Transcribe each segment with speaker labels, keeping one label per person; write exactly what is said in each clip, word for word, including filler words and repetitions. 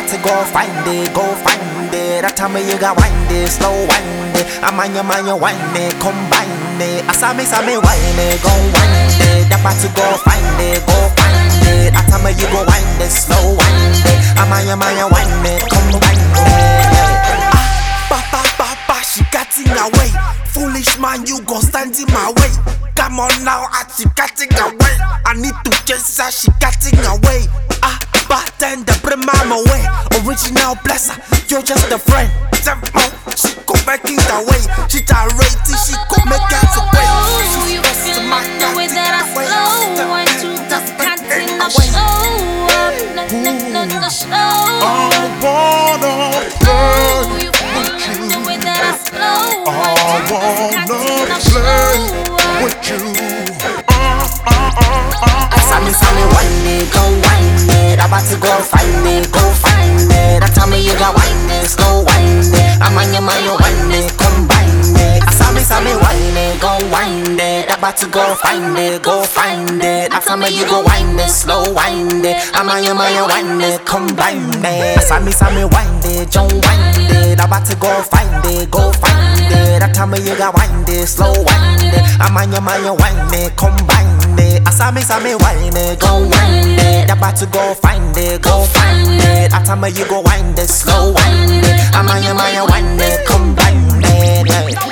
Speaker 1: about to go find it, go find it. That time you got wind it, slow wind it. I'm on your mind, you wind it, combine it. I saw me, saw me wind it, go wind it. That about to go find it, go find it. That time you go wind it, slow wind it. I'm on your mind, you wind it, combine it.
Speaker 2: Ba ba ba ba, she got in her way. Foolish man, you gon' stand in my way. Come on now, ah, she got in her way. I need to chase her, she got in her way. Ah, bartender, bring mama away. Original blesser, you're just a friend. Tempo, she go back in the way. She gyrating, she go make it to way.
Speaker 3: You feel like the way that I flow. One, two, just can't sing the show up. No, no, no, no, show.
Speaker 4: I wanna play
Speaker 3: You feel like the way that I flow.
Speaker 4: I wanna play with you. Uh, uh, uh, uh,
Speaker 1: I saw me, saw me wind it, go wind it. About to go find it, go find it. That time you got wind it, slow wind it. I'm on your mind, you wind it, combine it. I saw me, saw me wind it, go wind it. About to go find it, go find it. That time you go wind it, slow wind it. I'm on your mind, you wind it, combine it. I saw me, saw me wind it, don't wind it. About to go find it, go find it. That time you got wind it, slow wind it. I'm on your mind, you wind it, combine it. I saw me, saw me wind it, go wind it. About to go find it, go find it. That time you go wind it, slow wind it. I'm on your mind, you wind it, combine it.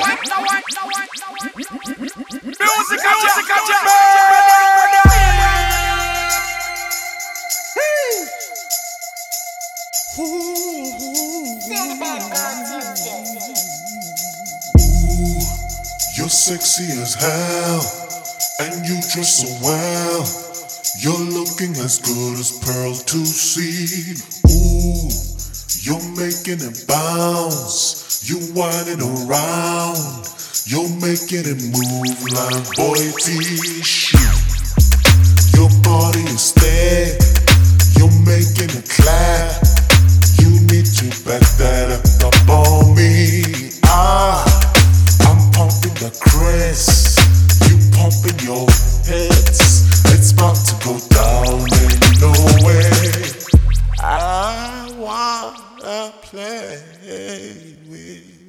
Speaker 4: Music, music, You're sexy as hell, and you dress so well. You're looking as good as Pearl to see. Ooh, you're making it bounce. You whining around. You're making it move like boy tissue. Your body is thick. You're making it clap. You need to back that up on me. Ah, I'm pumping the Chris. You pumping your hits. It's about to go down in no way. I wanna play with